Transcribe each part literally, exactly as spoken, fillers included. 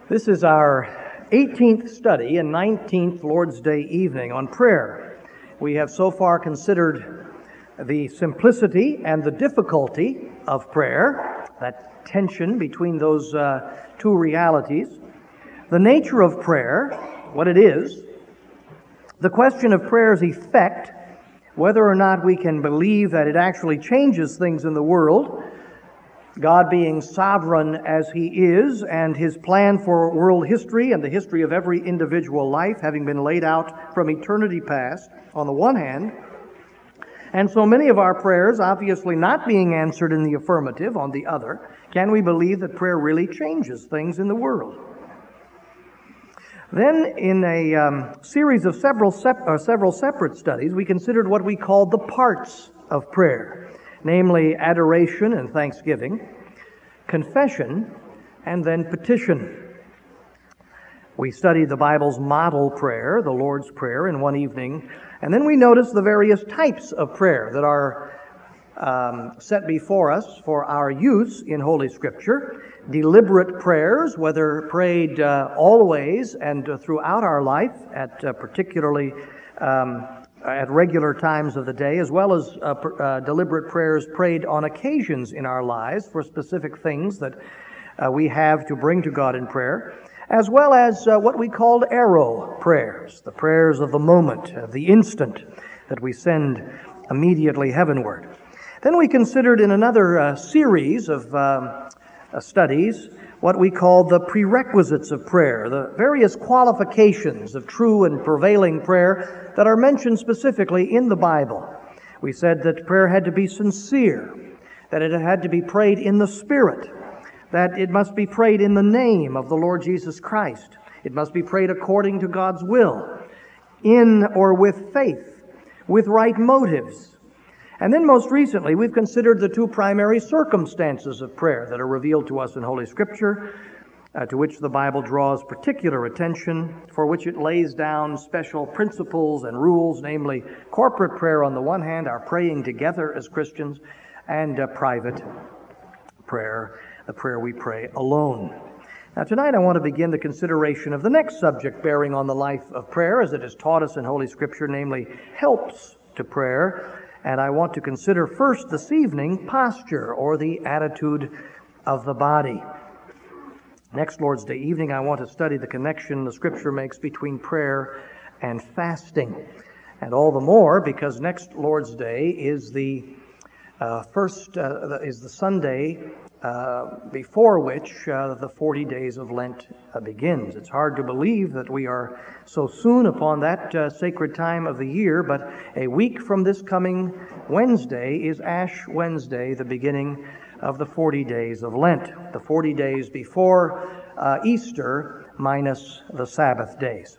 This is our eighteenth study and nineteenth Lord's Day evening on prayer. We have so far considered the simplicity and the difficulty of prayer, that tension between those uh, two realities, the nature of prayer, what it is, the question of prayer's effect, whether or not we can believe that it actually changes things in the world, God being sovereign as He is, and His plan for world history and the history of every individual life having been laid out from eternity past, on the one hand, and so many of our prayers obviously not being answered in the affirmative, on the other. Can we believe that prayer really changes things in the world? Then, in a um, series of several, sep- or several separate studies, we considered what we called the parts of prayer, namely adoration and thanksgiving, confession, and then petition. We studied the Bible's model prayer, the Lord's Prayer, in one evening, and then we noticed the various types of prayer that are um, set before us for our use in Holy Scripture. Deliberate prayers, whether prayed uh, always and uh, throughout our life, at uh, particularly um, at regular times of the day, as well as uh, pr- uh, deliberate prayers prayed on occasions in our lives for specific things that uh, we have to bring to God in prayer, as well as uh, what we called arrow prayers, the prayers of the moment, of the instant that we send immediately heavenward. Then we considered in another uh, series of um, uh, studies what we call the prerequisites of prayer, the various qualifications of true and prevailing prayer that are mentioned specifically in the Bible. We said that prayer had to be sincere, that it had to be prayed in the Spirit, that it must be prayed in the name of the Lord Jesus Christ. It must be prayed according to God's will, in or with faith, with right motives. And then most recently, we've considered the two primary circumstances of prayer that are revealed to us in Holy Scripture, uh, to which the Bible draws particular attention, for which it lays down special principles and rules, namely corporate prayer on the one hand, our praying together as Christians, and uh, private prayer, the prayer we pray alone. Now tonight I want to begin the consideration of the next subject bearing on the life of prayer as it is taught us in Holy Scripture, namely helps to prayer. And I want to consider first this evening posture, or the attitude of the body. Next Lord's Day evening, I want to study the connection the Scripture makes between prayer and fasting. And all the more because next Lord's Day is the uh, first, uh, is the Sunday uh, before which uh, the forty days of Lent uh, begins. It's hard to believe that we are so soon upon that uh, sacred time of the year, but a week from this coming Wednesday is Ash Wednesday, the beginning of the forty days of Lent, the forty days before uh, Easter minus the Sabbath days.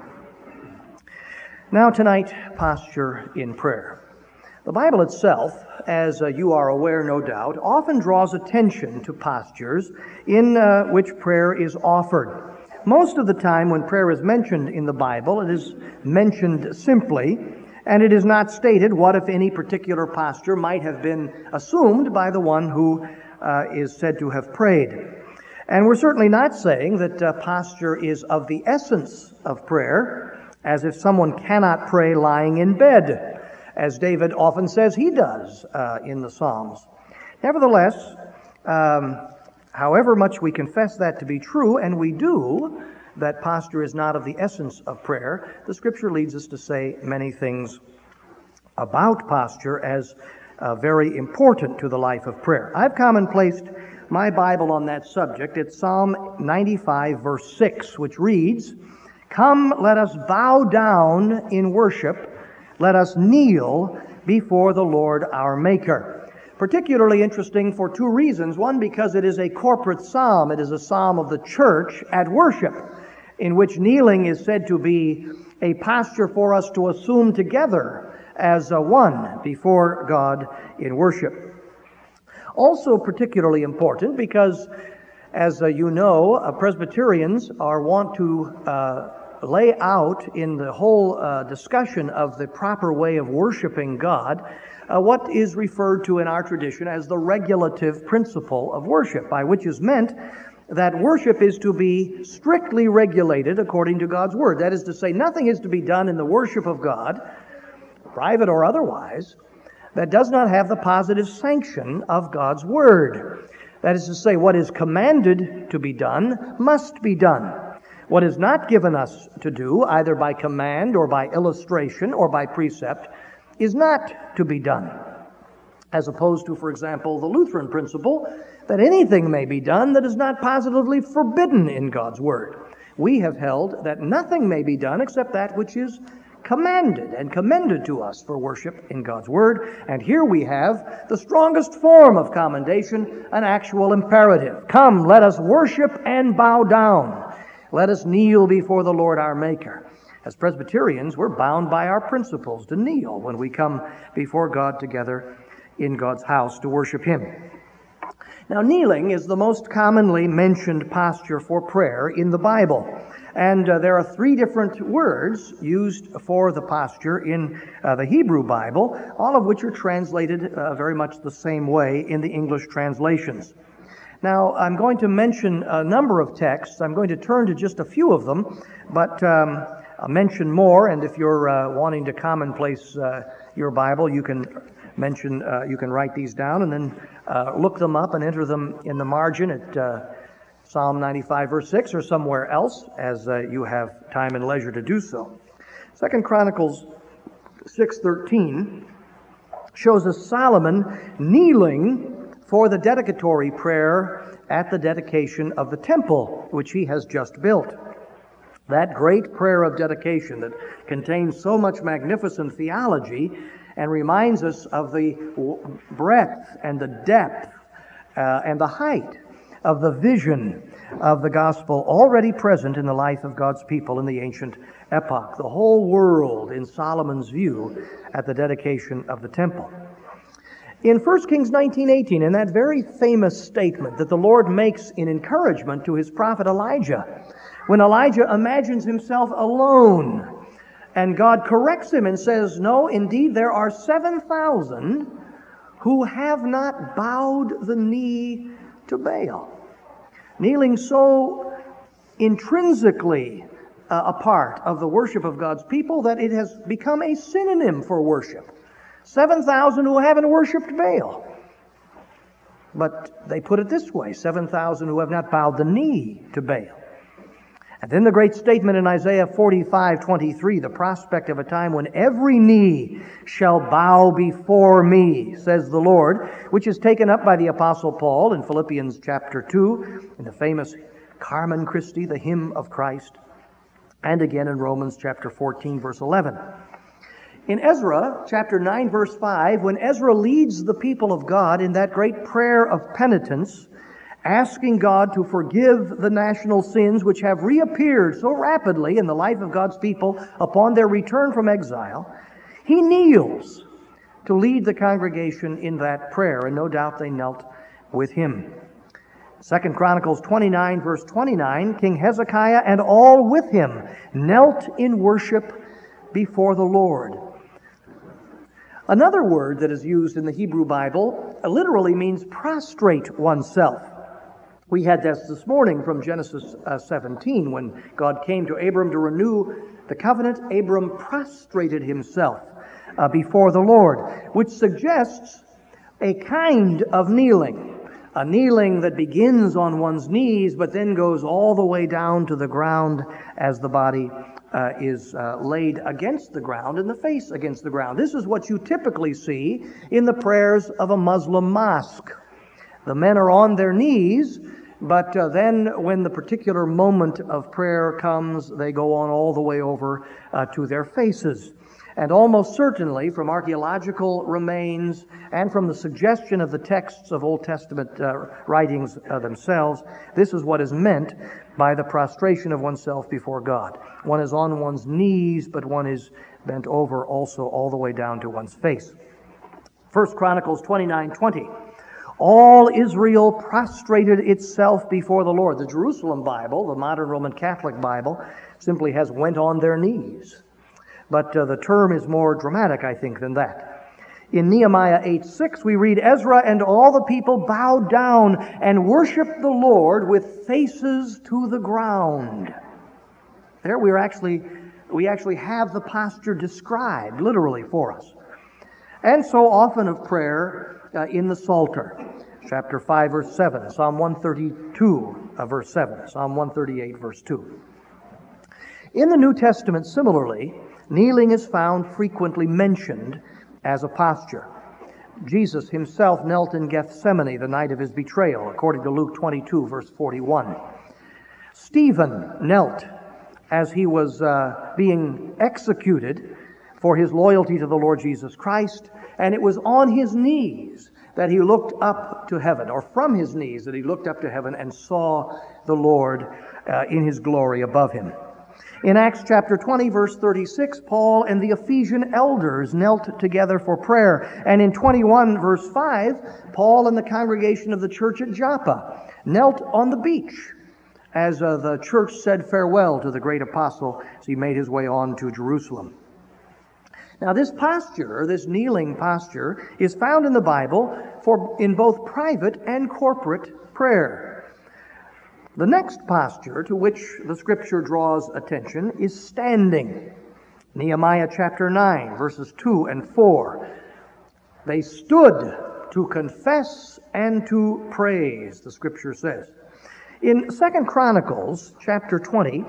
Now tonight, posture in prayer. The Bible itself, as uh, you are aware no doubt, often draws attention to postures in uh, which prayer is offered. Most of the time when prayer is mentioned in the Bible, it is mentioned simply, and it is not stated what, if any, particular posture might have been assumed by the one who uh, is said to have prayed. And we're certainly not saying that uh, posture is of the essence of prayer, as if someone cannot pray lying in bed, as David often says he does uh, in the Psalms. Nevertheless, um, however much we confess that to be true, and we do, that posture is not of the essence of prayer, the Scripture leads us to say many things about posture as uh, very important to the life of prayer. I've commonplaced my Bible on that subject. It's Psalm ninety-five, verse six, which reads, "Come, let us bow down in worship. Let us kneel before the Lord our Maker." Particularly interesting for two reasons. One, because it is a corporate psalm. It is a psalm of the church at worship, in which kneeling is said to be a posture for us to assume together as a one before God in worship. Also particularly important because, as uh, you know, uh, Presbyterians are wont to uh, lay out in the whole uh, discussion of the proper way of worshiping God uh, what is referred to in our tradition as the regulative principle of worship, by which is meant that worship is to be strictly regulated according to God's Word. That is to say, nothing is to be done in the worship of God, private or otherwise, that does not have the positive sanction of God's Word. That is to say, what is commanded to be done must be done. What is not given us to do, either by command or by illustration or by precept, is not to be done. As opposed to, for example, the Lutheran principle that anything may be done that is not positively forbidden in God's Word. We have held that nothing may be done except that which is commanded and commended to us for worship in God's Word. And here we have the strongest form of commendation, an actual imperative. Come, let us worship and bow down. Let us kneel before the Lord our Maker. As Presbyterians, we're bound by our principles to kneel when we come before God together in God's house to worship Him. Now, kneeling is the most commonly mentioned posture for prayer in the Bible. And uh, there are three different words used for the posture in uh, the Hebrew Bible, all of which are translated uh, very much the same way in the English translations. Now, I'm going to mention a number of texts. I'm going to turn to just a few of them, but um, I'll mention more, and if you're uh, wanting to commonplace uh, your Bible, you can mention, uh, you can write these down and then uh, look them up and enter them in the margin at uh, Psalm ninety-five, verse six, or somewhere else, as uh, you have time and leisure to do so. Second Chronicles six thirteen shows us Solomon kneeling for the dedicatory prayer at the dedication of the temple, which he has just built. That great prayer of dedication that contains so much magnificent theology and reminds us of the breadth and the depth uh, and the height of the vision of the gospel already present in the life of God's people in the ancient epoch. The whole world in Solomon's view at the dedication of the temple. In First Kings nineteen eighteen, in that very famous statement that the Lord makes in encouragement to his prophet Elijah, when Elijah imagines himself alone, and God corrects him and says, no, indeed, there are seven thousand who have not bowed the knee to Baal. Kneeling so intrinsically uh, a part of the worship of God's people that it has become a synonym for worship. seven thousand who haven't worshipped Baal. But they put it this way, seven thousand who have not bowed the knee to Baal. And then the great statement in Isaiah forty-five twenty-three, the prospect of a time when every knee shall bow before me, says the Lord, which is taken up by the Apostle Paul in Philippians chapter two, in the famous Carmen Christi, the hymn of Christ, and again in Romans chapter fourteen, verse eleven. In Ezra chapter nine, verse five, when Ezra leads the people of God in that great prayer of penitence, asking God to forgive the national sins which have reappeared so rapidly in the life of God's people upon their return from exile, he kneels to lead the congregation in that prayer, and no doubt they knelt with him. Second Chronicles twenty-nine, verse twenty-nine, King Hezekiah and all with him knelt in worship before the Lord. Another word that is used in the Hebrew Bible literally means prostrate oneself. We had this this morning from Genesis uh, seventeen, when God came to Abram to renew the covenant. Abram prostrated himself uh, before the Lord, which suggests a kind of kneeling, a kneeling that begins on one's knees but then goes all the way down to the ground as the body uh, is uh, laid against the ground and the face against the ground. This is what you typically see in the prayers of a Muslim mosque. The men are on their knees, but uh, then when the particular moment of prayer comes, they go on all the way over uh, to their faces. And almost certainly from archaeological remains and from the suggestion of the texts of Old Testament uh, writings uh, themselves, this is what is meant by the prostration of oneself before God. One is on one's knees, but one is bent over also all the way down to one's face. First Chronicles twenty-nine twenty. All Israel prostrated itself before the Lord. The Jerusalem Bible, the modern Roman Catholic Bible, simply has went on their knees. But uh, the term is more dramatic, I think, than that. In Nehemiah eight six, we read, Ezra and all the people bowed down and worshiped the Lord with faces to the ground. There we are actually, we actually have the posture described literally for us. And so often of prayer uh, in the Psalter, chapter five, verse seven, Psalm one thirty-two, uh, verse seven, Psalm one thirty-eight, verse two. In the New Testament, similarly, kneeling is found frequently mentioned as a posture. Jesus himself knelt in Gethsemane the night of his betrayal, according to Luke twenty-two, verse forty-one. Stephen knelt as he was uh, being executed for his loyalty to the Lord Jesus Christ, and it was on his knees that he looked up to heaven, or from his knees that he looked up to heaven and saw the Lord uh, in his glory above him. In Acts chapter twenty, verse thirty-six, Paul and the Ephesian elders knelt together for prayer. And in twenty-one, verse five, Paul and the congregation of the church at Joppa knelt on the beach as uh, the church said farewell to the great apostle as he made his way on to Jerusalem. Now, this posture, this kneeling posture, is found in the Bible for in both private and corporate prayer. The next posture to which the Scripture draws attention is standing. Nehemiah chapter nine, verses two and four. They stood to confess and to praise, the Scripture says. In Second Chronicles chapter twenty,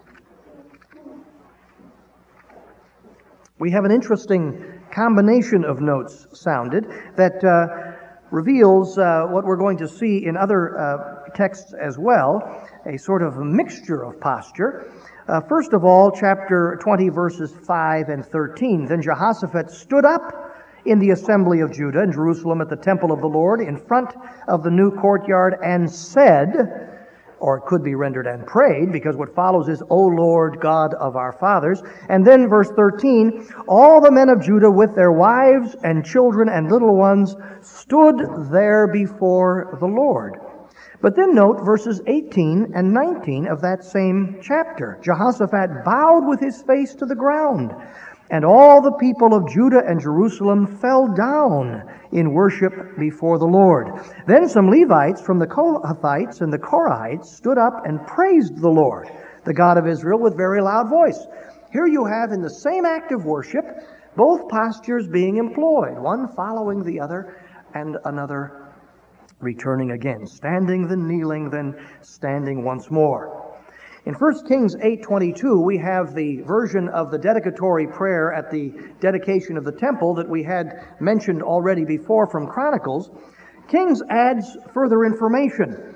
we have an interesting combination of notes sounded that uh, reveals uh, what we're going to see in other uh, texts as well, a sort of a mixture of posture. Uh, first of all, chapter twenty, verses five and thirteen. Then Jehoshaphat stood up in the assembly of Judah in Jerusalem at the temple of the Lord in front of the new courtyard and said, or it could be rendered and prayed, because what follows is, O Lord God of our fathers. And then verse thirteen, all the men of Judah with their wives and children and little ones stood there before the Lord. But then note verses eighteen and nineteen of that same chapter. Jehoshaphat bowed with his face to the ground, and all the people of Judah and Jerusalem fell down in worship before the Lord. Then some Levites from the Kohathites and the Korahites stood up and praised the Lord, the God of Israel, with very loud voice. Here you have in the same act of worship both postures being employed, one following the other and another returning again, standing, then kneeling, then standing once more. In First Kings eight twenty-two, we have the version of the dedicatory prayer at the dedication of the temple that we had mentioned already before from Chronicles. Kings adds further information.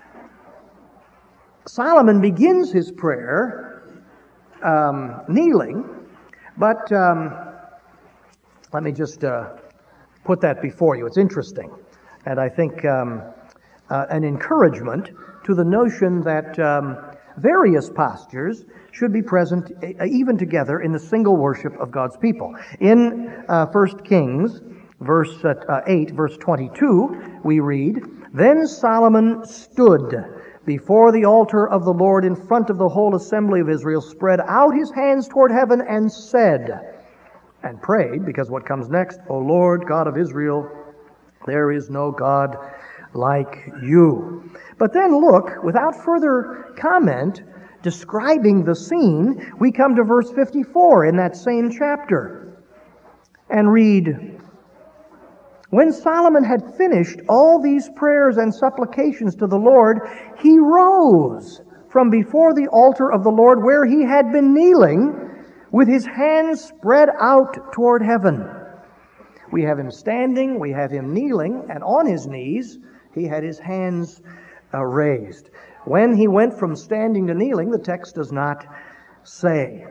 Solomon begins his prayer um, kneeling, but um, let me just uh, put that before you. It's interesting, and I think um, uh, an encouragement to the notion that um, various postures should be present even together in the single worship of God's people. In uh, First Kings verse uh, eight, verse twenty-two, we read, Then Solomon stood before the altar of the Lord in front of the whole assembly of Israel, spread out his hands toward heaven, and said, and prayed, because what comes next, O Lord God of Israel, there is no God like you. But then look, without further comment, describing the scene, we come to verse fifty-four in that same chapter and read, When Solomon had finished all these prayers and supplications to the Lord, he rose from before the altar of the Lord where he had been kneeling with his hands spread out toward heaven. We have him standing, we have him kneeling, and on his knees he had his hands uh, raised. When he went from standing to kneeling, the text does not say.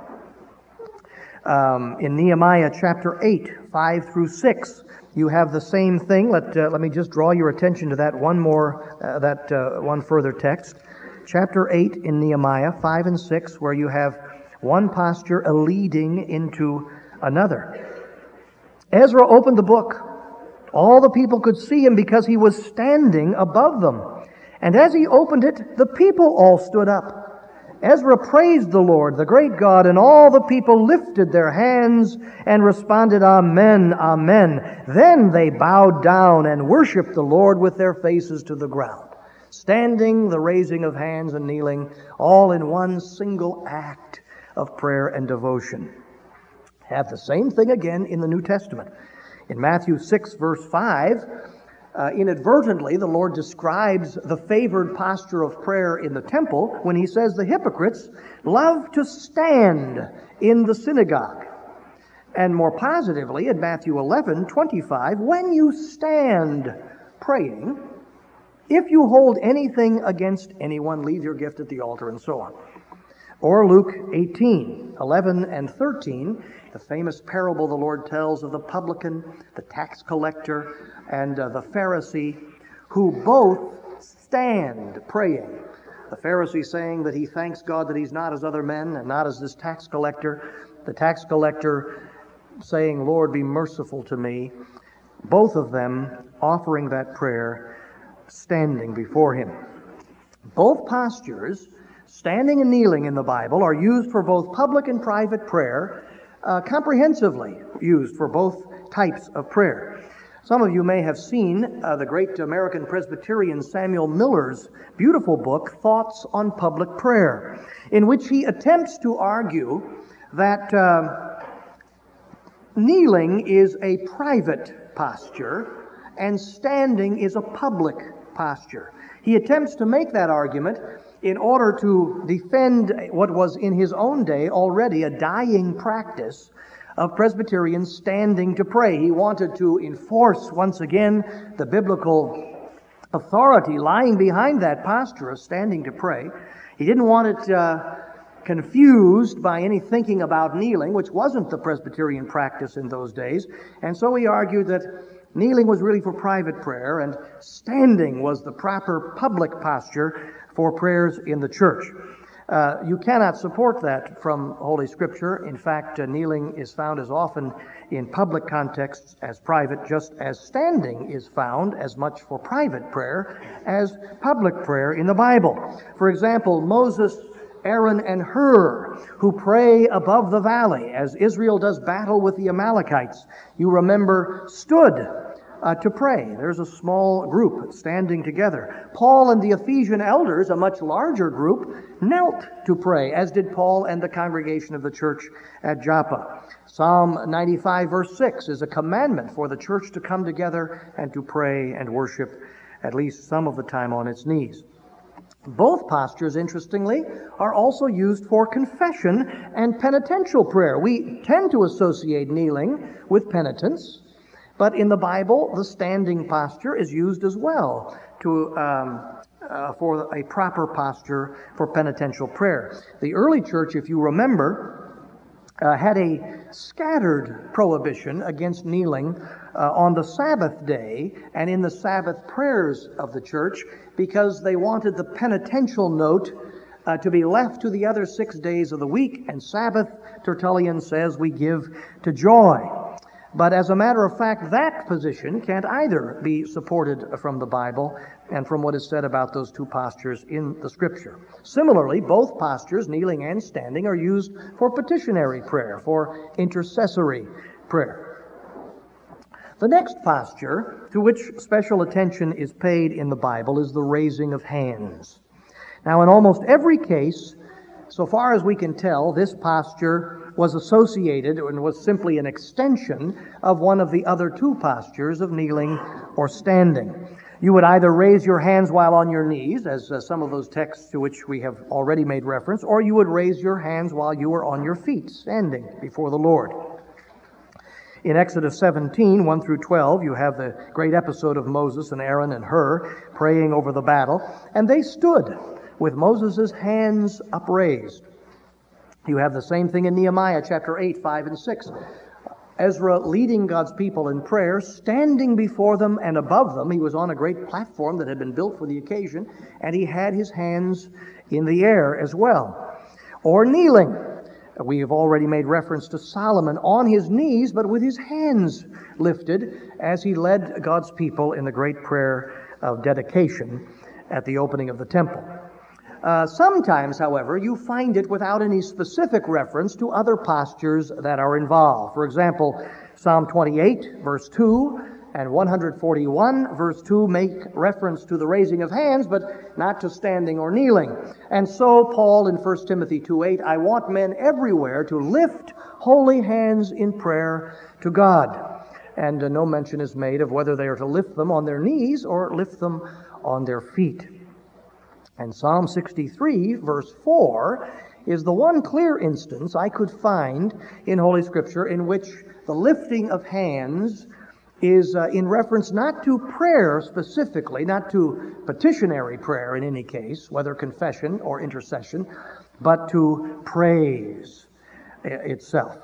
Um, in Nehemiah chapter eight, five through six, you have the same thing. Let, uh, let me just draw your attention to that one more, uh, that uh, one further text. Chapter eight in Nehemiah, five and six, where you have one posture a leading into another. Ezra opened the book. All the people could see him because he was standing above them. And as he opened it, the people all stood up. Ezra praised the Lord, the great God, and all the people lifted their hands and responded, Amen, Amen. Then they bowed down and worshiped the Lord with their faces to the ground. Standing, the raising of hands, and kneeling, all in one single act of prayer and devotion. Have the same thing again in the New Testament. In Matthew six, verse five, uh, inadvertently, the Lord describes the favored posture of prayer in the temple when he says the hypocrites love to stand in the synagogue. And more positively, in Matthew eleven, twenty-five, when you stand praying, if you hold anything against anyone, leave your gift at the altar, and so on. Or Luke eighteen, eleven and thirteen, the famous parable the Lord tells of the publican, the tax collector, and uh, the Pharisee, who both stand praying. The Pharisee saying that he thanks God that he's not as other men and not as this tax collector. The tax collector saying, Lord, be merciful to me. Both of them offering that prayer, standing before him. Both postures, standing and kneeling in the Bible, are used for both public and private prayer, uh, comprehensively used for both types of prayer. Some of you may have seen uh, the great American Presbyterian Samuel Miller's beautiful book, Thoughts on Public Prayer, in which he attempts to argue that uh, kneeling is a private posture and standing is a public posture. He attempts to make that argument in order to defend what was in his own day already a dying practice of Presbyterians standing to pray. He wanted to enforce once again the biblical authority lying behind that posture of standing to pray. He didn't want it uh, confused by any thinking about kneeling, which wasn't the Presbyterian practice in those days. And so he argued that kneeling was really for private prayer and standing was the proper public posture for prayers in the church. Uh, you cannot support that from Holy Scripture. In fact, uh, kneeling is found as often in public contexts as private, just as standing is found as much for private prayer as public prayer in the Bible. For example, Moses, Aaron, and Hur, who pray above the valley as Israel does battle with the Amalekites, you remember, stood Uh, to pray. There's a small group standing together. Paul and the Ephesian elders, a much larger group, knelt to pray, as did Paul and the congregation of the church at Joppa. Psalm ninety-five, verse six, is a commandment for the church to come together and to pray and worship at least some of the time on its knees. Both postures, interestingly, are also used for confession and penitential prayer. We tend to associate kneeling with penitence, but in the Bible, the standing posture is used as well to um, uh, for a proper posture for penitential prayer. The early church, if you remember, uh, had a scattered prohibition against kneeling uh, on the Sabbath day and in the Sabbath prayers of the church because they wanted the penitential note uh, to be left to the other six days of the week, and Sabbath, Tertullian says, we give to joy. But as a matter of fact, that position can't either be supported from the Bible and from what is said about those two postures in the Scripture. Similarly, both postures, kneeling and standing, are used for petitionary prayer, for intercessory prayer. The next posture to which special attention is paid in the Bible is the raising of hands. Now, in almost every case, so far as we can tell, this posture was associated and was simply an extension of one of the other two postures of kneeling or standing. You would either raise your hands while on your knees, as uh, some of those texts to which we have already made reference, or you would raise your hands while you were on your feet, standing before the Lord. In Exodus seventeen, one through twelve, you have the great episode of Moses and Aaron and Hur praying over the battle, and they stood with Moses' hands upraised. You have the same thing in Nehemiah chapter eight, five, and six. Ezra leading God's people in prayer, standing before them and above them. He was on a great platform that had been built for the occasion, and he had his hands in the air as well. Or kneeling. We have already made reference to Solomon on his knees, but with his hands lifted as he led God's people in the great prayer of dedication at the opening of the temple. Uh, sometimes, however, you find it without any specific reference to other postures that are involved. For example, Psalm twenty-eight, verse two, and one forty-one, verse two, make reference to the raising of hands, but not to standing or kneeling. And so Paul in First Timothy two eight, I want men everywhere to lift holy hands in prayer to God. And uh, no mention is made of whether they are to lift them on their knees or lift them on their feet. And Psalm sixty-three, verse four, is the one clear instance I could find in Holy Scripture in which the lifting of hands is uh, in reference not to prayer specifically, not to petitionary prayer in any case, whether confession or intercession, but to praise itself.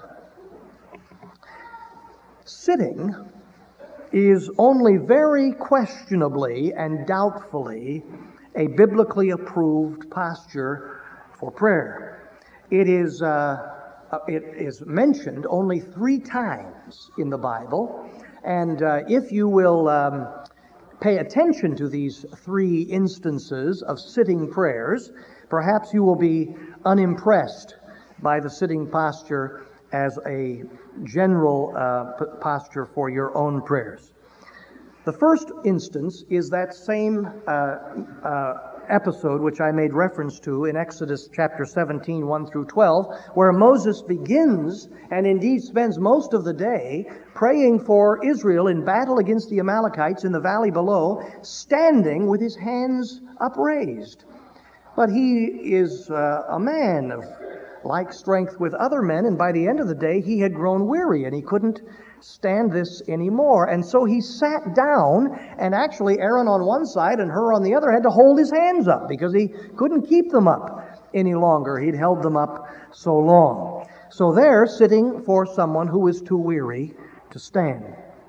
Sitting is only very questionably and doubtfully a biblically approved posture for prayer. It is, uh, it is mentioned only three times in the Bible, and uh, if you will um, pay attention to these three instances of sitting prayers, perhaps you will be unimpressed by the sitting posture as a general uh, p- posture for your own prayers. The first instance is that same uh, uh, episode which I made reference to in Exodus chapter seventeen, one through twelve, where Moses begins and indeed spends most of the day praying for Israel in battle against the Amalekites in the valley below, standing with his hands upraised. But he is uh, a man of like strength with other men, and by the end of the day he had grown weary and he couldn't stand this anymore. And so he sat down, and actually Aaron on one side and Hur on the other had to hold his hands up because he couldn't keep them up any longer. He'd held them up so long. So they're sitting for someone who is too weary to stand.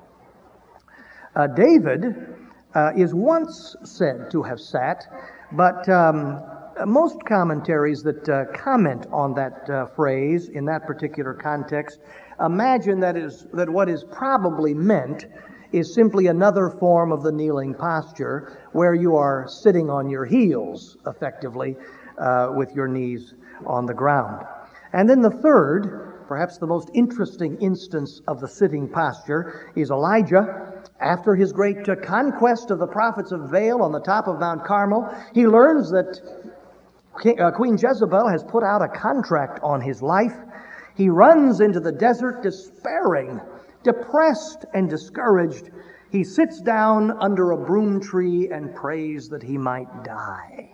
Uh, David uh, is once said to have sat, but um, most commentaries that uh, comment on that uh, phrase in that particular context imagine that is that what is probably meant is simply another form of the kneeling posture where you are sitting on your heels, effectively, uh, with your knees on the ground. And then the third, perhaps the most interesting instance of the sitting posture, is Elijah. After his great uh, conquest of the prophets of Baal on the top of Mount Carmel, he learns that King, uh, Queen Jezebel has put out a contract on his life. He runs into the desert despairing, depressed and discouraged. He sits down under a broom tree and prays that he might die.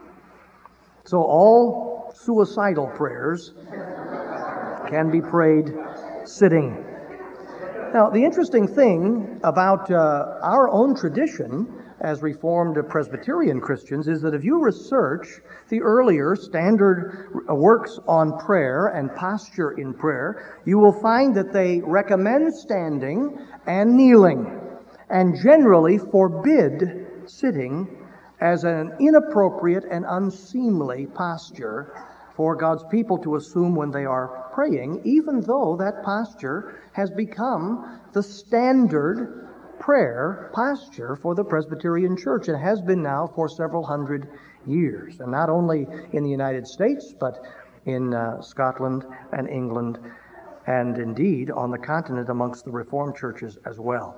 So all suicidal prayers can be prayed sitting. Now, the interesting thing about uh, our own tradition as Reformed Presbyterian Christians is that if you research the earlier standard works on prayer and posture in prayer, you will find that they recommend standing and kneeling and generally forbid sitting as an inappropriate and unseemly posture for God's people to assume when they are praying, even though that posture has become the standard prayer posture for the Presbyterian Church. It has been now for several hundred years, and not only in the United States, but in uh, Scotland and England, and indeed on the continent amongst the Reformed churches as well.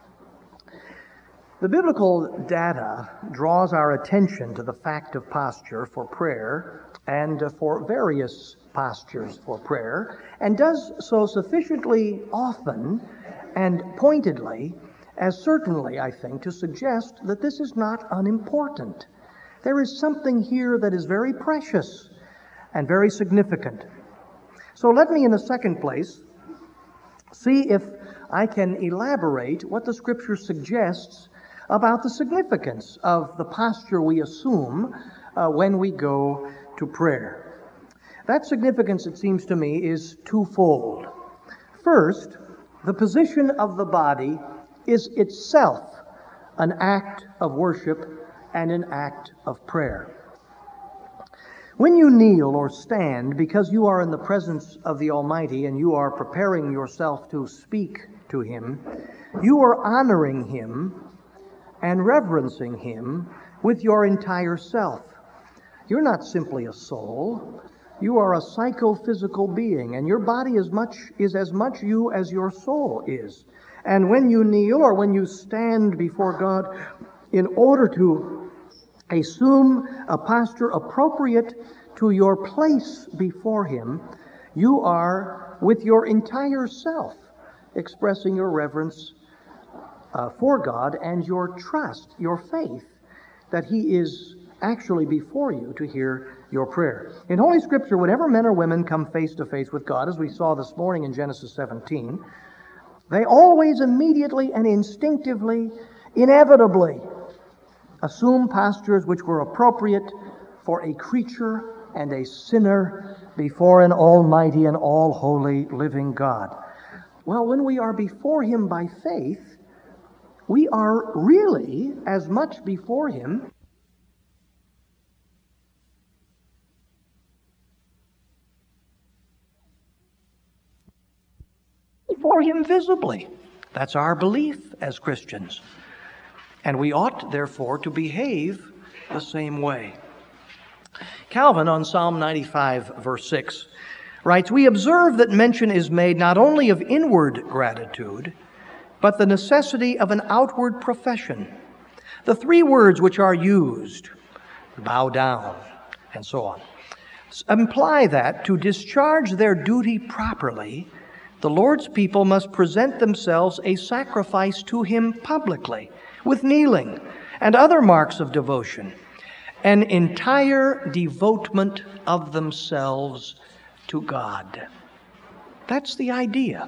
The biblical data draws our attention to the fact of posture for prayer and uh, for various postures for prayer, and does so sufficiently often and pointedly as certainly, I think, to suggest that this is not unimportant. There is something here that is very precious and very significant. So let me, in the second place, see if I can elaborate what the Scripture suggests about the significance of the posture we assume uh, when we go to prayer. That significance, it seems to me, is twofold. First, the position of the body is itself an act of worship and an act of prayer. When you kneel or stand because you are in the presence of the Almighty and you are preparing yourself to speak to Him, you are honoring Him and reverencing Him with your entire self. You're not simply a soul. You are a psychophysical being, and your body is much is as much you as your soul is. And when you kneel or when you stand before God, in order to assume a posture appropriate to your place before Him, you are, with your entire self, expressing your reverence uh, for God and your trust, your faith, that He is actually before you to hear your prayer. In Holy Scripture, whenever men or women come face to face with God, as we saw this morning in Genesis seventeen, they always immediately and instinctively, inevitably, assume postures which were appropriate for a creature and a sinner before an almighty and all-holy living God. Well, when we are before Him by faith, we are really as much before Him before Him visibly. That's our belief as Christians. And we ought, therefore, to behave the same way. Calvin, on Psalm ninety-five, verse six, writes, "We observe that mention is made not only of inward gratitude, but the necessity of an outward profession. The three words which are used, bow down, and so on, imply that to discharge their duty properly, the Lord's people must present themselves a sacrifice to Him publicly, with kneeling and other marks of devotion, an entire devotement of themselves to God." That's the idea.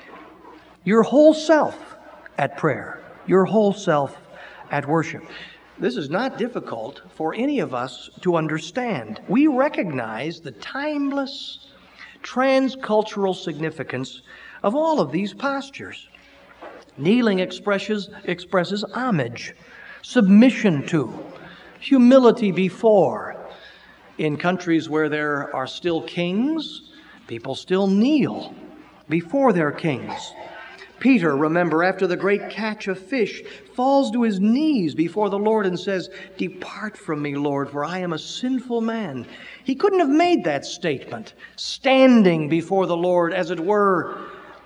Your whole self at prayer, your whole self at worship. This is not difficult for any of us to understand. We recognize the timeless, transcultural significance of all of these postures. Kneeling expresses, expresses homage, submission to, humility before. In countries where there are still kings, people still kneel before their kings. Peter, remember, after the great catch of fish, falls to his knees before the Lord and says, "Depart from me, Lord, for I am a sinful man." He couldn't have made that statement, standing before the Lord, as it were,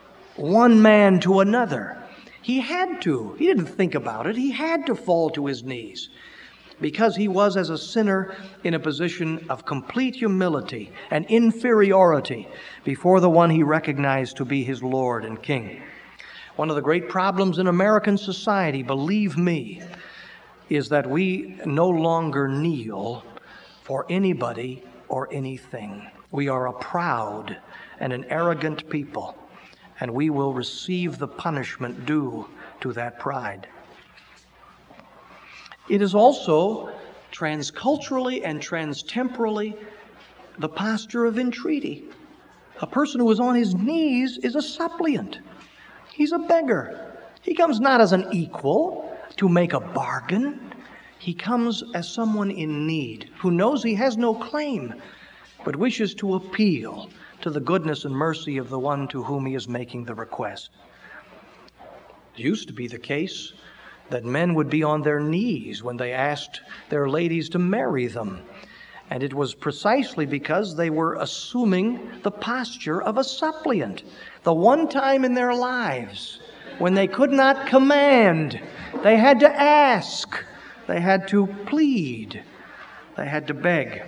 one man to another. He had to. He didn't think about it. He had to fall to his knees because he was, as a sinner, in a position of complete humility and inferiority before the one he recognized to be his Lord and King. One of the great problems in American society, believe me, is that we no longer kneel for anybody or anything. We are a proud and an arrogant people, and we will receive the punishment due to that pride. It is also transculturally and transtemporally the posture of entreaty. A person who is on his knees is a suppliant. He's a beggar. He comes not as an equal to make a bargain. He comes as someone in need who knows he has no claim, but wishes to appeal to the goodness and mercy of the one to whom he is making the request. It used to be the case that men would be on their knees when they asked their ladies to marry them. And it was precisely because they were assuming the posture of a suppliant. The one time in their lives when they could not command, they had to ask, they had to plead, they had to beg.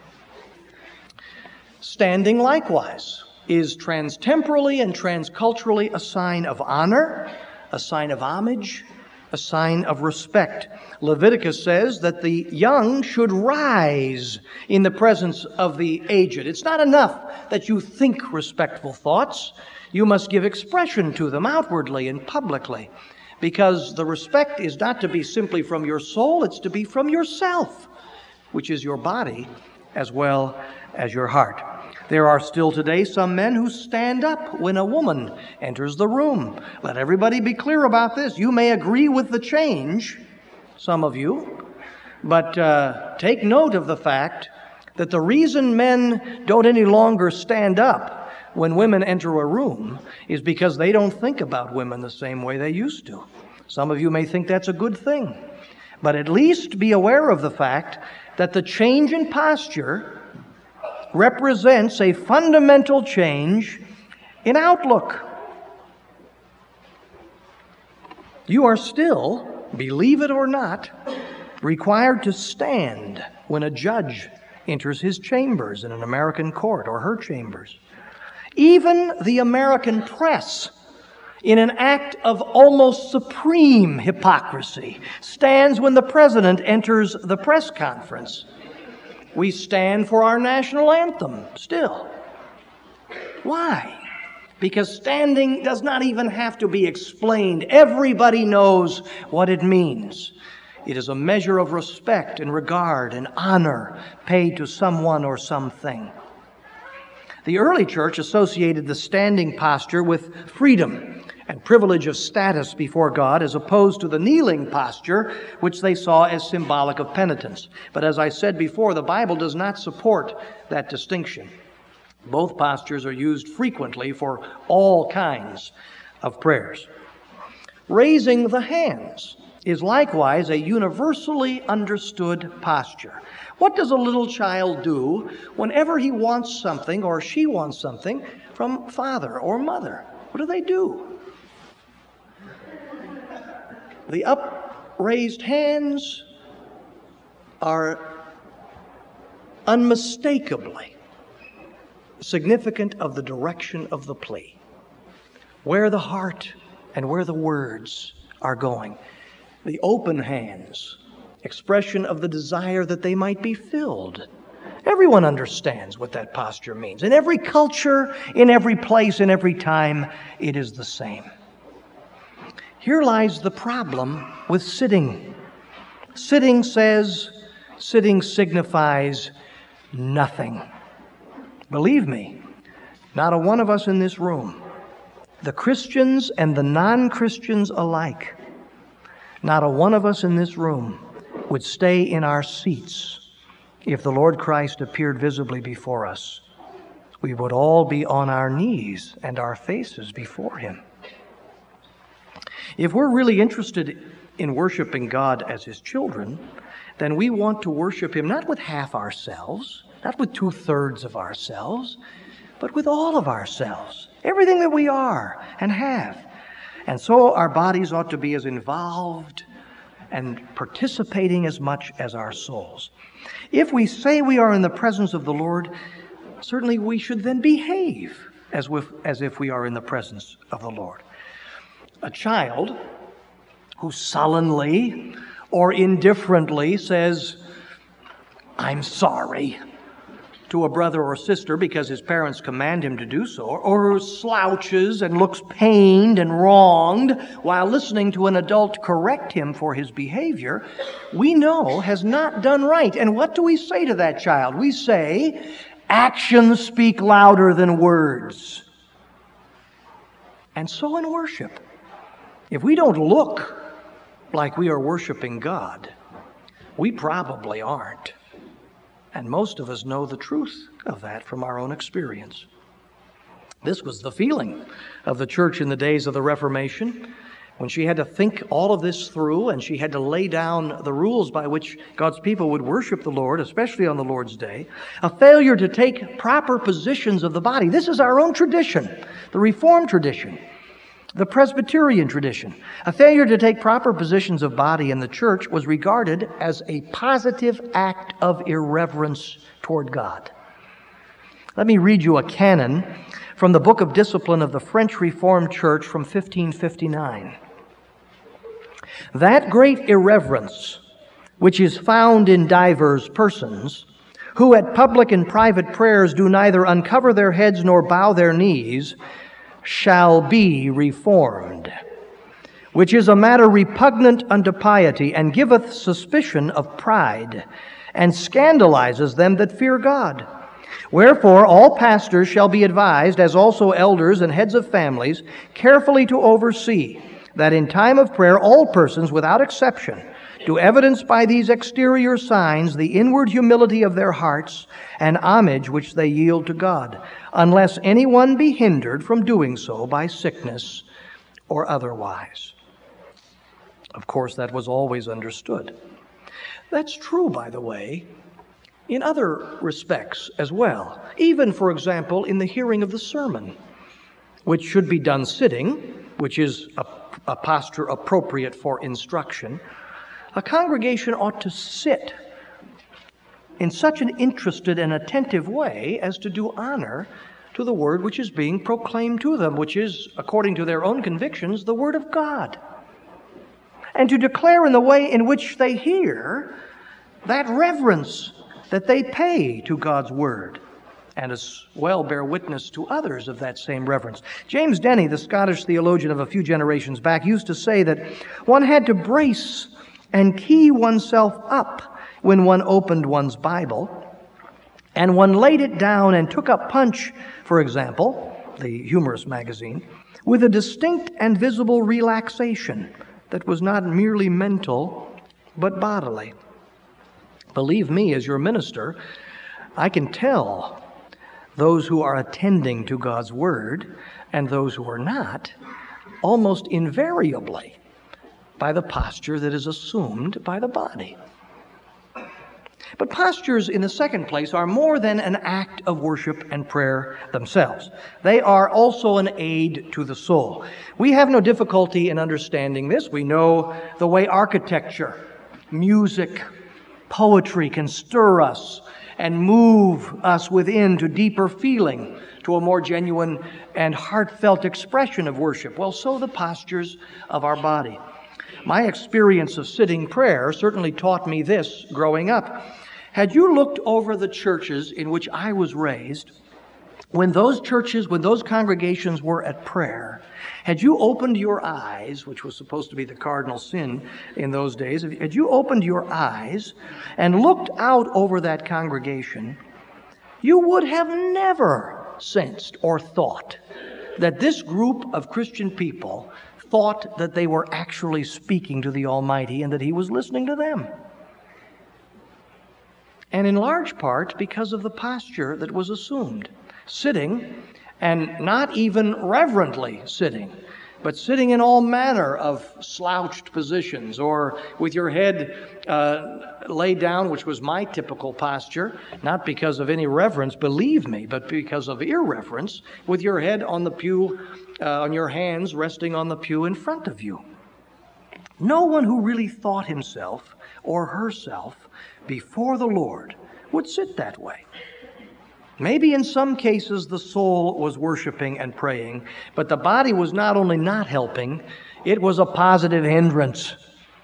Standing, likewise, is transtemporally and transculturally a sign of honor, a sign of homage, a sign of respect. Leviticus says that the young should rise in the presence of the aged. It's not enough that you think respectful thoughts. You must give expression to them outwardly and publicly, because the respect is not to be simply from your soul, it's to be from yourself, which is your body as well as your heart. There are still today some men who stand up when a woman enters the room. Let everybody be clear about this. You may agree with the change, some of you, but uh, take note of the fact that the reason men don't any longer stand up when women enter a room is because they don't think about women the same way they used to. Some of you may think that's a good thing, but at least be aware of the fact that the change in posture represents a fundamental change in outlook. You are still, believe it or not, required to stand when a judge enters his chambers in an American court or her chambers. Even the American press, in an act of almost supreme hypocrisy, stands when the president enters the press conference. We stand for our national anthem still. Why? Because standing does not even have to be explained. Everybody knows what it means. It is a measure of respect and regard and honor paid to someone or something. The early church associated the standing posture with freedom and privilege of status before God, as opposed to the kneeling posture, which they saw as symbolic of penitence. But as I said before, the Bible does not support that distinction. Both postures are used frequently for all kinds of prayers. Raising the hands is likewise a universally understood posture. What does a little child do whenever he wants something or she wants something from father or mother? What do they do? The upraised hands are unmistakably significant of the direction of the plea, where the heart and where the words are going. The open hands, expression of the desire that they might be filled. Everyone understands what that posture means. In every culture, in every place, in every time, it is the same. Here lies the problem with sitting. Sitting says, sitting signifies nothing. Believe me, not a one of us in this room, the Christians and the non-Christians alike, not a one of us in this room would stay in our seats if the Lord Christ appeared visibly before us. We would all be on our knees and our faces before Him. If we're really interested in worshiping God as His children, then we want to worship Him not with half ourselves, not with two-thirds of ourselves, but with all of ourselves, everything that we are and have. And so our bodies ought to be as involved and participating as much as our souls. If we say we are in the presence of the Lord, certainly we should then behave as if, as if we are in the presence of the Lord. A child who sullenly or indifferently says, "I'm sorry," to a brother or sister because his parents command him to do so, or who slouches and looks pained and wronged while listening to an adult correct him for his behavior, we know has not done right. And what do we say to that child? We say, actions speak louder than words. And so in worship, if we don't look like we are worshiping God, we probably aren't. And most of us know the truth of that from our own experience. This was the feeling of the church in the days of the Reformation, when she had to think all of this through and she had to lay down the rules by which God's people would worship the Lord, especially on the Lord's Day. A failure to take proper positions of the body. This is our own tradition, the Reformed tradition, the Presbyterian tradition. A failure to take proper positions of body in the church was regarded as a positive act of irreverence toward God. Let me read you a canon from the Book of Discipline of the French Reformed Church from fifteen fifty-nine. That great irreverence, which is found in divers persons, who at public and private prayers do neither uncover their heads nor bow their knees, shall be reformed, which is a matter repugnant unto piety, and giveth suspicion of pride, and scandalizes them that fear God. Wherefore all pastors shall be advised, as also elders and heads of families, carefully to oversee, that in time of prayer all persons, without exception, do evidence by these exterior signs the inward humility of their hearts and homage which they yield to God, unless anyone be hindered from doing so by sickness or otherwise. Of course, that was always understood. That's true, by the way, in other respects as well. Even, for example, in the hearing of the sermon, which should be done sitting, which is a, a posture appropriate for instruction. A congregation ought to sit in such an interested and attentive way as to do honor to the word which is being proclaimed to them, which is, according to their own convictions, the Word of God. And to declare in the way in which they hear that reverence that they pay to God's Word, and as well bear witness to others of that same reverence. James Denney, the Scottish theologian of a few generations back, used to say that one had to brace and key oneself up when one opened one's Bible, and one laid it down and took up Punch, for example, the humorous magazine, with a distinct and visible relaxation that was not merely mental, but bodily. Believe me, as your minister, I can tell those who are attending to God's Word and those who are not, almost invariably, by the posture that is assumed by the body. But postures, in the second place, are more than an act of worship and prayer themselves. They are also an aid to the soul. We have no difficulty in understanding this. We know the way architecture, music, poetry can stir us and move us within to deeper feeling, to a more genuine and heartfelt expression of worship. Well, so the postures of our body. My experience of sitting prayer certainly taught me this growing up. Had you looked over the churches in which I was raised, when those churches, when those congregations were at prayer, had you opened your eyes, which was supposed to be the cardinal sin in those days, had you opened your eyes and looked out over that congregation, you would have never sensed or thought that this group of Christian people thought that they were actually speaking to the Almighty and that He was listening to them. And in large part because of the posture that was assumed. Sitting, and not even reverently sitting, but sitting in all manner of slouched positions, or with your head uh, laid down, which was my typical posture, not because of any reverence, believe me, but because of irreverence, with your head on the pew, uh, on your hands resting on the pew in front of you. No one who really thought himself or herself before the Lord would sit that way. Maybe in some cases the soul was worshiping and praying, but the body was not only not helping, it was a positive hindrance.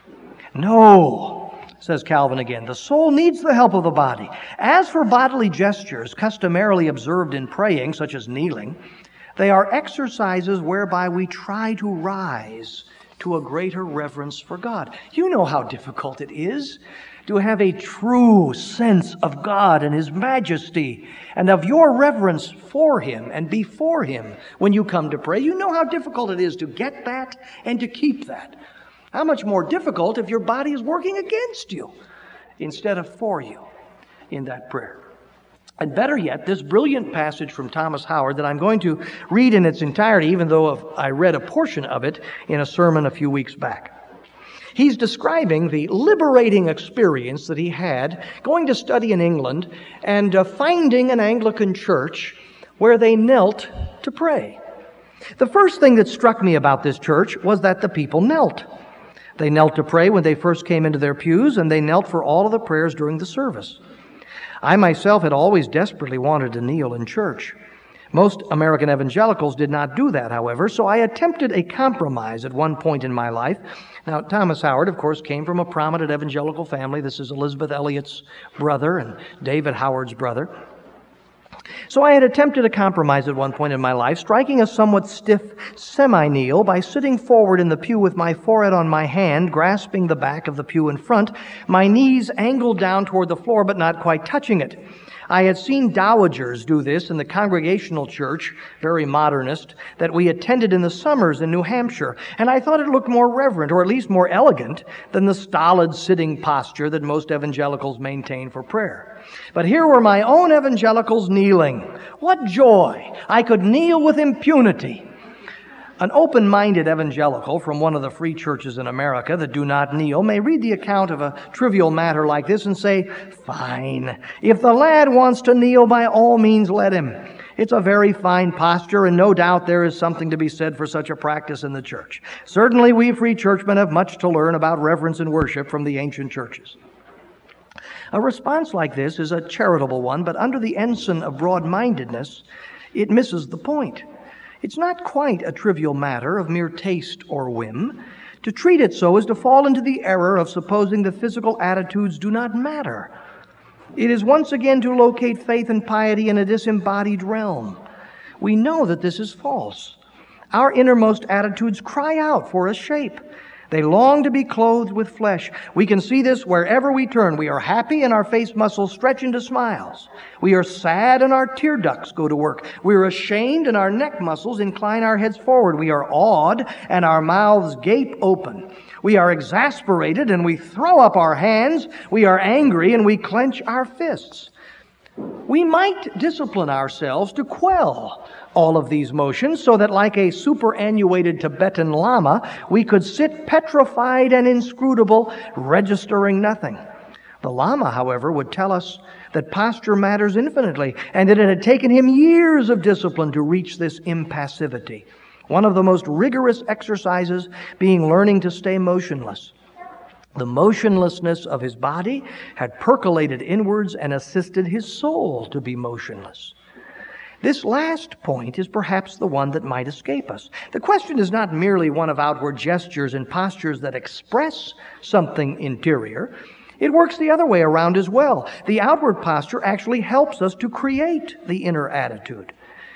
No, says Calvin again, the soul needs the help of the body. As for bodily gestures customarily observed in praying, such as kneeling, they are exercises whereby we try to rise to a greater reverence for God. You know how difficult it is to have a true sense of God and His majesty and of your reverence for Him and before Him when you come to pray. You know how difficult it is to get that and to keep that. How much more difficult if your body is working against you instead of for you in that prayer. And better yet, this brilliant passage from Thomas Howard that I'm going to read in its entirety, even though I read a portion of it in a sermon a few weeks back. He's describing the liberating experience that he had going to study in England and uh, finding an Anglican church where they knelt to pray. The first thing that struck me about this church was that the people knelt. They knelt to pray when they first came into their pews, and they knelt for all of the prayers during the service. I myself had always desperately wanted to kneel in church. Most American evangelicals did not do that, however, so I attempted a compromise at one point in my life. Now, Thomas Howard, of course, came from a prominent evangelical family. This is Elizabeth Elliot's brother and David Howard's brother. So I had attempted a compromise at one point in my life, striking a somewhat stiff semi-kneel by sitting forward in the pew with my forehead on my hand, grasping the back of the pew in front, my knees angled down toward the floor but not quite touching it. I had seen dowagers do this in the Congregational Church, very modernist, that we attended in the summers in New Hampshire, and I thought it looked more reverent, or at least more elegant, than the stolid sitting posture that most evangelicals maintain for prayer. But here were my own evangelicals kneeling. What joy! I could kneel with impunity. An open-minded evangelical from one of the free churches in America that do not kneel may read the account of a trivial matter like this and say, "Fine. If the lad wants to kneel, by all means let him. It's a very fine posture, and no doubt there is something to be said for such a practice in the church. Certainly we free churchmen have much to learn about reverence and worship from the ancient churches." A response like this is a charitable one, but under the ensign of broad-mindedness, it misses the point. It's not quite a trivial matter of mere taste or whim. To treat it so is to fall into the error of supposing that physical attitudes do not matter. It is once again to locate faith and piety in a disembodied realm. We know that this is false. Our innermost attitudes cry out for a shape. They long to be clothed with flesh. We can see this wherever we turn. We are happy and our face muscles stretch into smiles. We are sad and our tear ducts go to work. We are ashamed and our neck muscles incline our heads forward. We are awed and our mouths gape open. We are exasperated and we throw up our hands. We are angry and we clench our fists. We might discipline ourselves to quell all of these motions so that, like a superannuated Tibetan Lama, we could sit petrified and inscrutable, registering nothing. The Lama, however, would tell us that posture matters infinitely and that it had taken him years of discipline to reach this impassivity. One of the most rigorous exercises being learning to stay motionless. The motionlessness of his body had percolated inwards and assisted his soul to be motionless. This last point is perhaps the one that might escape us. The question is not merely one of outward gestures and postures that express something interior. It works the other way around as well. The outward posture actually helps us to create the inner attitude.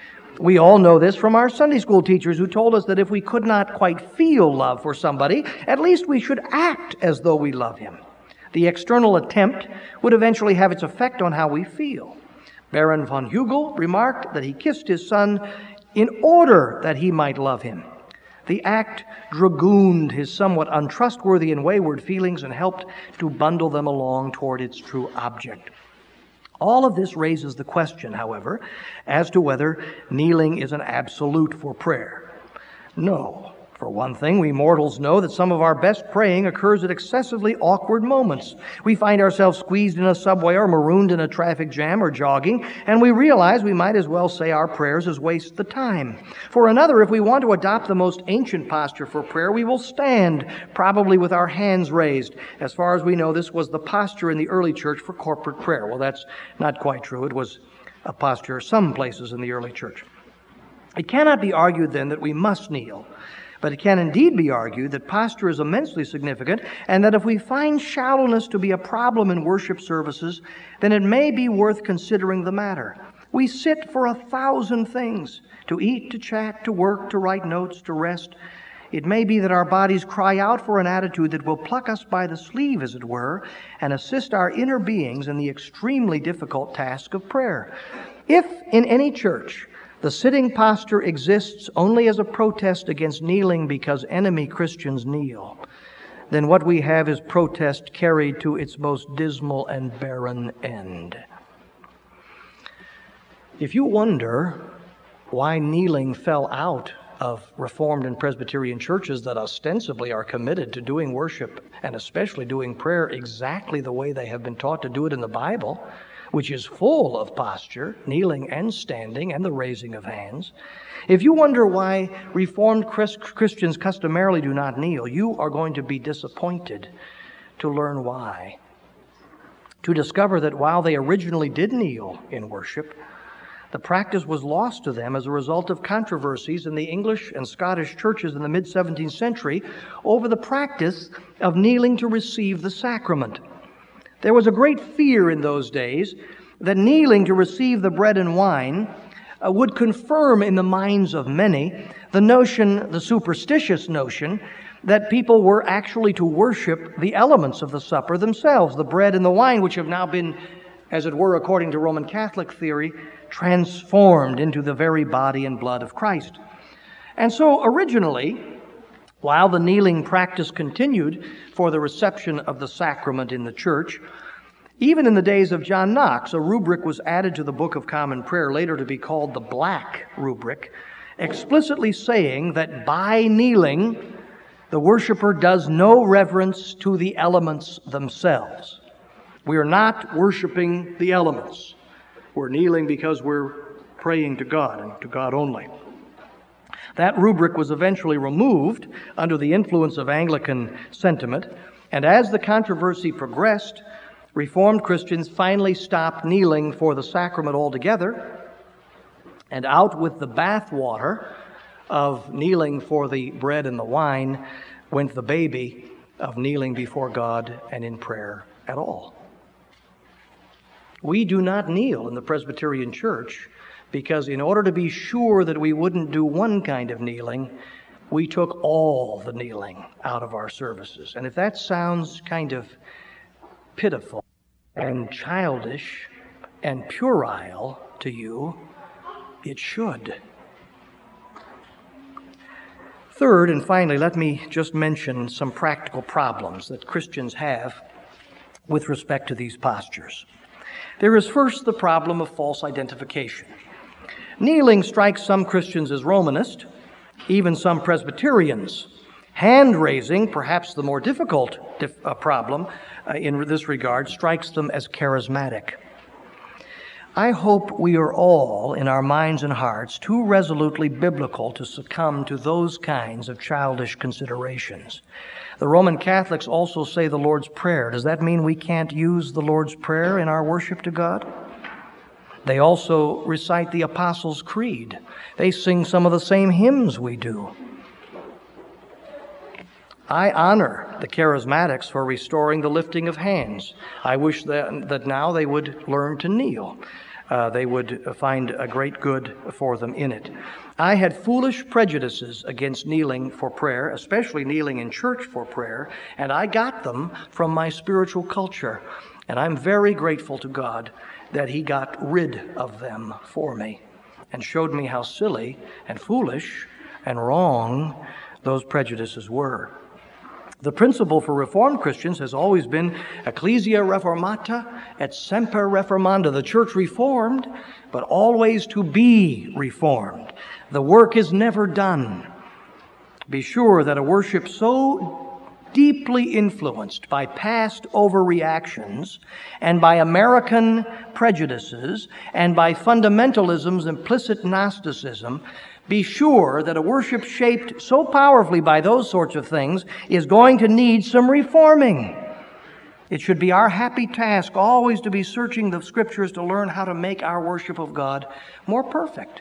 We all know this from our Sunday school teachers who told us that if we could not quite feel love for somebody, at least we should act as though we love him. The external attempt would eventually have its effect on how we feel. Baron von Hugel remarked that he kissed his son in order that he might love him. The act dragooned his somewhat untrustworthy and wayward feelings and helped to bundle them along toward its true object. All of this raises the question, however, as to whether kneeling is an absolute for prayer. No. For one thing, we mortals know that some of our best praying occurs at excessively awkward moments. We find ourselves squeezed in a subway or marooned in a traffic jam or jogging, and we realize we might as well say our prayers as waste the time. For another, if we want to adopt the most ancient posture for prayer, we will stand, probably with our hands raised. As far as we know, this was the posture in the early church for corporate prayer. Well, that's not quite true. It was a posture some places in the early church. It cannot be argued then that we must kneel. But it can indeed be argued that posture is immensely significant, and that if we find shallowness to be a problem in worship services, then it may be worth considering the matter. We sit for a thousand things, to eat, to chat, to work, to write notes, to rest. It may be that our bodies cry out for an attitude that will pluck us by the sleeve, as it were, and assist our inner beings in the extremely difficult task of prayer. If in any church the sitting posture exists only as a protest against kneeling because enemy Christians kneel, then what we have is protest carried to its most dismal and barren end. If you wonder why kneeling fell out of Reformed and Presbyterian churches that ostensibly are committed to doing worship and especially doing prayer exactly the way they have been taught to do it in the Bible, which is full of posture, kneeling and standing, and the raising of hands. If you wonder why Reformed Christians customarily do not kneel, you are going to be disappointed to learn why. To discover that while they originally did kneel in worship, the practice was lost to them as a result of controversies in the English and Scottish churches in the mid-seventeenth century over the practice of kneeling to receive the sacrament. There was a great fear in those days that kneeling to receive the bread and wine uh, would confirm in the minds of many the notion, the superstitious notion, that people were actually to worship the elements of the supper themselves, the bread and the wine, which have now been, as it were, according to Roman Catholic theory, transformed into the very body and blood of Christ. And so originally, while the kneeling practice continued for the reception of the sacrament in the church, even in the days of John Knox, a rubric was added to the Book of Common Prayer, later to be called the Black Rubric, explicitly saying that by kneeling, the worshiper does no reverence to the elements themselves. We are not worshiping the elements. We're kneeling because we're praying to God and to God only. That rubric was eventually removed under the influence of Anglican sentiment, and as the controversy progressed, Reformed Christians finally stopped kneeling for the sacrament altogether, and out with the bathwater of kneeling for the bread and the wine went the baby of kneeling before God and in prayer at all. We do not kneel in the Presbyterian Church because in order to be sure that we wouldn't do one kind of kneeling, we took all the kneeling out of our services. And if that sounds kind of pitiful and childish and puerile to you, it should. Third, and finally, let me just mention some practical problems that Christians have with respect to these postures. There is first the problem of false identification. Kneeling strikes some Christians as Romanist, even some Presbyterians. Hand-raising, perhaps the more difficult dif- uh, problem uh, in this regard, strikes them as charismatic. I hope we are all, in our minds and hearts, too resolutely biblical to succumb to those kinds of childish considerations. The Roman Catholics also say the Lord's Prayer. Does that mean we can't use the Lord's Prayer in our worship to God? They also recite the Apostles' Creed. They sing some of the same hymns we do. I honor the charismatics for restoring the lifting of hands. I wish that, that now they would learn to kneel. Uh, they would find a great good for them in it. I had foolish prejudices against kneeling for prayer, especially kneeling in church for prayer, and I got them from my spiritual culture. And I'm very grateful to God that He got rid of them for me and showed me how silly and foolish and wrong those prejudices were. The principle for Reformed Christians has always been Ecclesia Reformata et semper reformanda. The church reformed, but always to be reformed. The work is never done. Be sure that a worship so deeply influenced by past overreactions and by American prejudices and by fundamentalism's implicit Gnosticism, be sure that a worship shaped so powerfully by those sorts of things is going to need some reforming. It should be our happy task always to be searching the Scriptures to learn how to make our worship of God more perfect.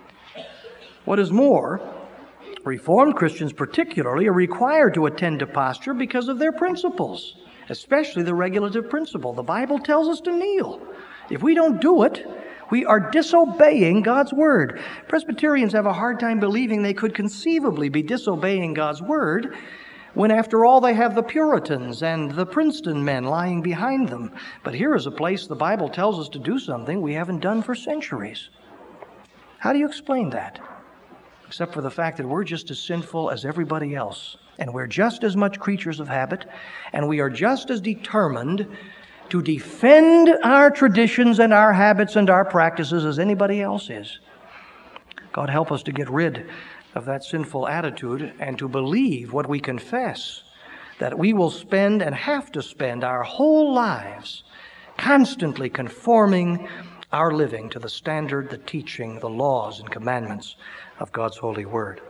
What is more, Reformed Christians particularly are required to attend to posture because of their principles, especially the regulative principle. The Bible tells us to kneel. If we don't do it, we are disobeying God's Word. Presbyterians have a hard time believing they could conceivably be disobeying God's Word when, after all, they have the Puritans and the Princeton men lying behind them. But here is a place the Bible tells us to do something we haven't done for centuries. How do you explain that? Except for the fact that we're just as sinful as everybody else, and we're just as much creatures of habit, and we are just as determined to defend our traditions and our habits and our practices as anybody else is. God help us to get rid of that sinful attitude and to believe what we confess, that we will spend and have to spend our whole lives constantly conforming our living to the standard, the teaching, the laws and commandments of God's holy word.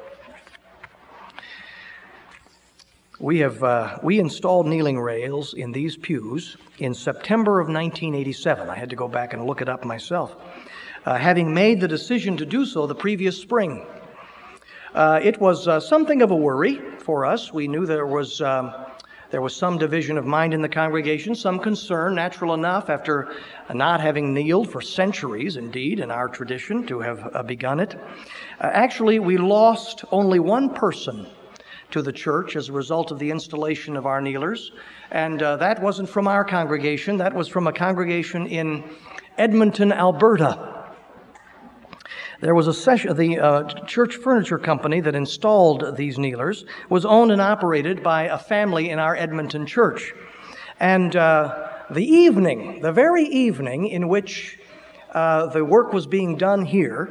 We have uh, we installed kneeling rails in these pews in September of nineteen eighty-seven. I had to go back and look it up myself, uh, having made the decision to do so the previous spring. Uh, it was uh, something of a worry for us. We knew there was um, there was some division of mind in the congregation, some concern, natural enough, after not having kneeled for centuries, indeed, in our tradition, to have uh, begun it. Uh, actually, we lost only one person to the church as a result of the installation of our kneelers. And uh, that wasn't from our congregation. That was from a congregation in Edmonton, Alberta. There was a session, the uh, church furniture company that installed these kneelers was owned and operated by a family in our Edmonton church. And uh, the evening, the very evening in which uh, the work was being done here,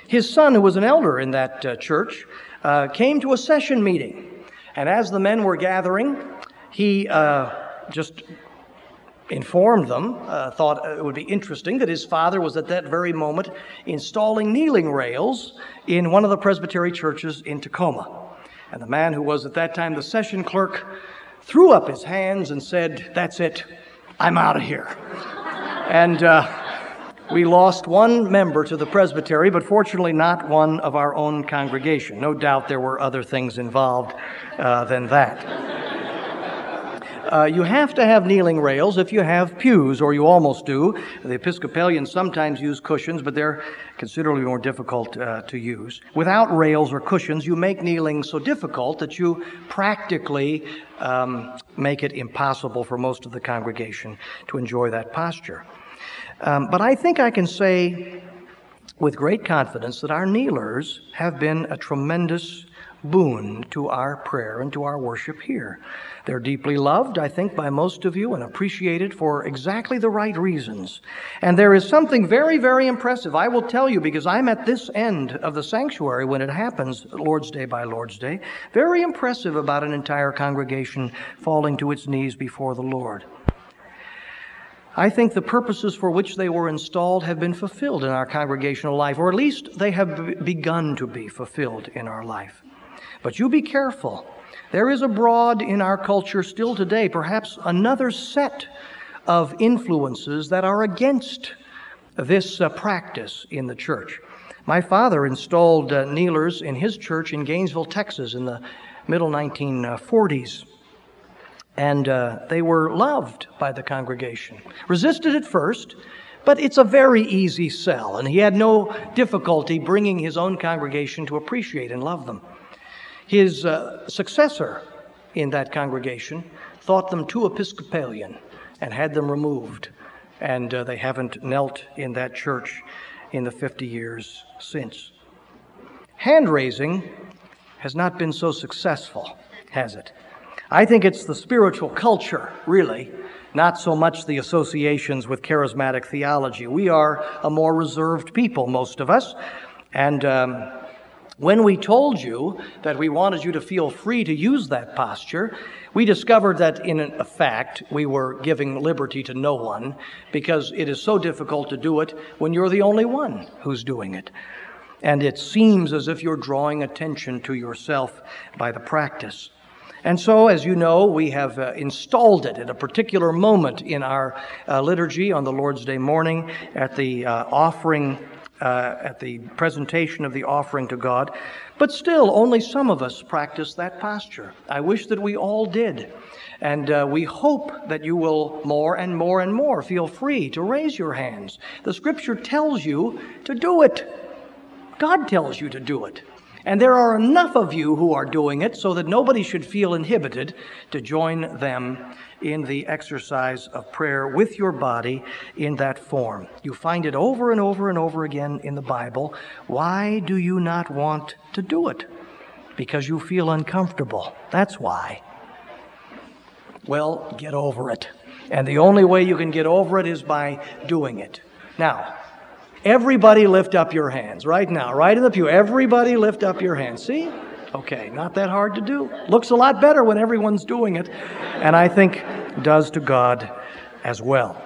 His son, who was an elder in that uh, church, uh, came to a session meeting. And as the men were gathering, he uh, just informed them, uh, thought it would be interesting that his father was at that very moment installing kneeling rails in one of the Presbytery churches in Tacoma. And the man who was at that time the session clerk threw up his hands and said, "That's it, I'm out of here." And uh, we lost one member to the Presbytery, but fortunately not one of our own congregation. No doubt there were other things involved uh, than that. Uh, you have to have kneeling rails if you have pews, or you almost do. The Episcopalians sometimes use cushions, but they're considerably more difficult uh, to use. Without rails or cushions, you make kneeling so difficult that you practically um, make it impossible for most of the congregation to enjoy that posture. Um, but I think I can say with great confidence that our kneelers have been a tremendous boon to our prayer and to our worship here. They're deeply loved, I think, by most of you and appreciated for exactly the right reasons. And there is something very, very impressive, I will tell you, because I'm at this end of the sanctuary when it happens, Lord's Day by Lord's Day, very impressive about an entire congregation falling to its knees before the Lord. I think the purposes for which they were installed have been fulfilled in our congregational life, or at least they have begun to be fulfilled in our life. But you be careful. There is abroad in our culture still today perhaps another set of influences that are against this uh, practice in the church. My father installed uh, kneelers in his church in Gainesville, Texas in the middle nineteen forties. And uh, they were loved by the congregation. Resisted at first, but it's a very easy sell, and he had no difficulty bringing his own congregation to appreciate and love them. His uh, successor in that congregation thought them too Episcopalian and had them removed, and uh, they haven't knelt in that church in the fifty years since. Hand-raising has not been so successful, has it? I think it's the spiritual culture, really, not so much the associations with charismatic theology. We are a more reserved people, most of us, and um, when we told you that we wanted you to feel free to use that posture, we discovered that in fact we were giving liberty to no one, because it is so difficult to do it when you're the only one who's doing it. And it seems as if you're drawing attention to yourself by the practice. And so, as you know, we have uh, installed it at a particular moment in our uh, liturgy on the Lord's Day morning at the uh, offering Uh, at the presentation of the offering to God, but still only some of us practice that posture. I wish that we all did, and uh, we hope that you will more and more and more feel free to raise your hands. The Scripture tells you to do it. God tells you to do it. And there are enough of you who are doing it so that nobody should feel inhibited to join them in the exercise of prayer with your body in that form. You find it over and over and over again in the Bible. Why do you not want to do it? Because you feel uncomfortable. That's why. Well, get over it. And the only way you can get over it is by doing it. Now, everybody lift up your hands right now, right in the pew. Everybody lift up your hands. See? Okay, not that hard to do. Looks a lot better when everyone's doing it, and I think does to God as well.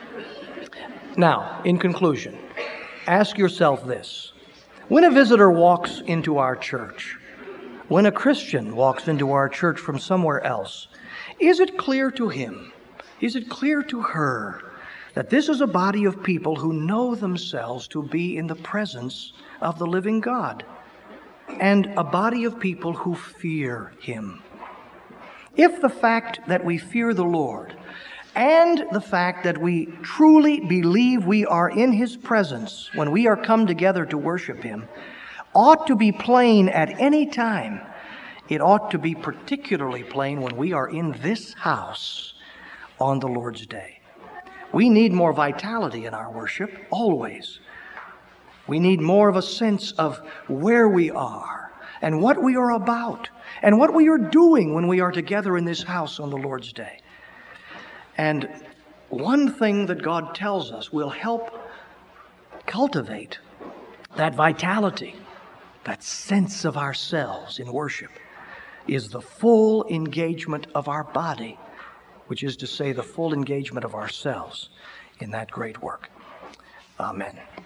Now, in conclusion, ask yourself this. When a visitor walks into our church, when a Christian walks into our church from somewhere else, is it clear to him, is it clear to her that this is a body of people who know themselves to be in the presence of the living God, and a body of people who fear Him? If the fact that we fear the Lord and the fact that we truly believe we are in His presence when we are come together to worship Him ought to be plain at any time, it ought to be particularly plain when we are in this house on the Lord's Day. We need more vitality in our worship, always. We need more of a sense of where we are and what we are about and what we are doing when we are together in this house on the Lord's Day. And one thing that God tells us will help cultivate that vitality, that sense of ourselves in worship, is the full engagement of our body, which is to say, the full engagement of ourselves in that great work. Amen.